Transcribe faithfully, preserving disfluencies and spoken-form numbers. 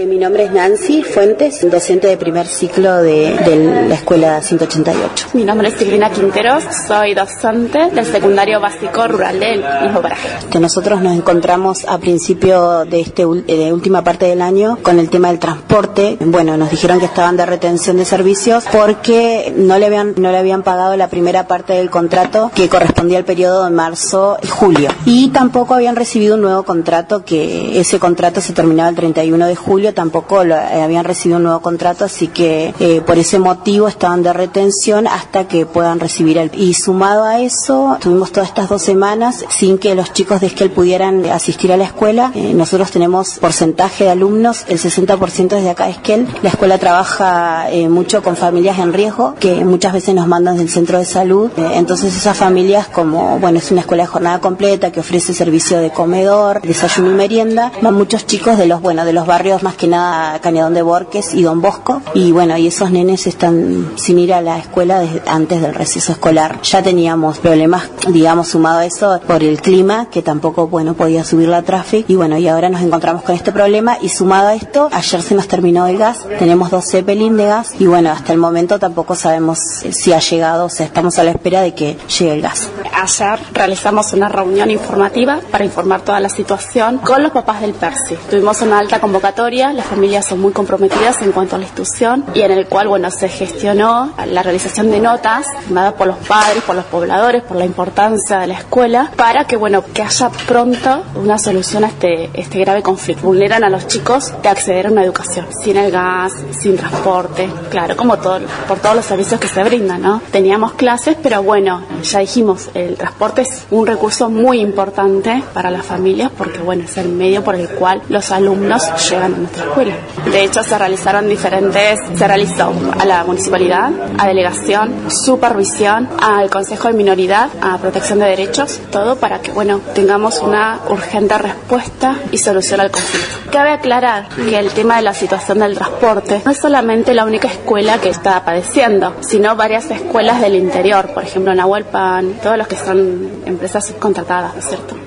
mi nombre es Nancy Fuentes, docente de primer ciclo de, de la Escuela ciento ochenta y ocho. Mi nombre es Silvina Quinteros, soy docente del secundario básico rural del mismo paraje. Que nosotros nos encontramos a principio de este de última parte del año con el tema del transporte. Bueno, nos dijeron que estaban de retención de servicios porque no le habían no le habían pagado la primera parte del contrato que correspondía al periodo de marzo y julio. Y tampoco habían recibido un nuevo contrato, que ese contrato se terminaba el treinta y uno de julio, tampoco lo, eh, habían recibido un nuevo contrato, así que eh, por ese motivo estaban de retención hasta que puedan recibir el... Y sumado a eso, tuvimos todas estas dos semanas sin que los chicos de Esquel pudieran asistir a la escuela. Eh, nosotros tenemos porcentaje de alumnos, el sesenta por ciento es de acá de Esquel. La escuela trabaja eh, mucho con familias en riesgo, que muchas veces nos mandan del centro de salud. Eh, entonces esas familias, como, bueno, es una escuela de jornada completa que ofrece servicio de comedor, desayuno y merienda, van muchos chicos de los, bueno, de los barrios más que nada Cañadón de Borques y Don Bosco, y bueno, y esos nenes están sin ir a la escuela desde antes del receso escolar. Ya teníamos problemas, digamos, sumado a eso por el clima, que tampoco, bueno, podía subir la tráfico, y bueno, y ahora nos encontramos con este problema, y sumado a esto, ayer se nos terminó el gas, tenemos dos Zeppelin de gas, y bueno, hasta el momento tampoco sabemos si ha llegado, o sea, estamos a la espera de que llegue el gas. Ayer realizamos una reunión informativa para informar toda la situación con los papás del Percy. Tuvimos una alta convocatoria, las familias son muy comprometidas en cuanto a la institución, y en el cual, bueno, se gestionó la realización de notas firmadas por los padres, por los pobladores, por la importancia de la escuela, para que, bueno, que haya pronto una solución a este, este grave conflicto. Vulneran a los chicos de acceder a una educación sin el gas, sin transporte, claro, como todo, por todos los servicios que se brindan, ¿no? Teníamos clases, pero bueno, ya dijimos, el transporte es un recurso muy importante para las familias porque, bueno, es el medio por el cual los alumnos llegan a nuestra escuela. De hecho, se realizaron diferentes, se realizó a la municipalidad, a delegación, supervisión, al Consejo de Minoridad, a protección de derechos, todo para que, bueno, tengamos una urgente respuesta y solución al conflicto. Cabe aclarar que el tema de la situación del transporte no es solamente la única escuela que está padeciendo, sino varias escuelas del interior, por ejemplo, Nahuelpan, todos los que son empresas subcontratadas, ¿no es cierto?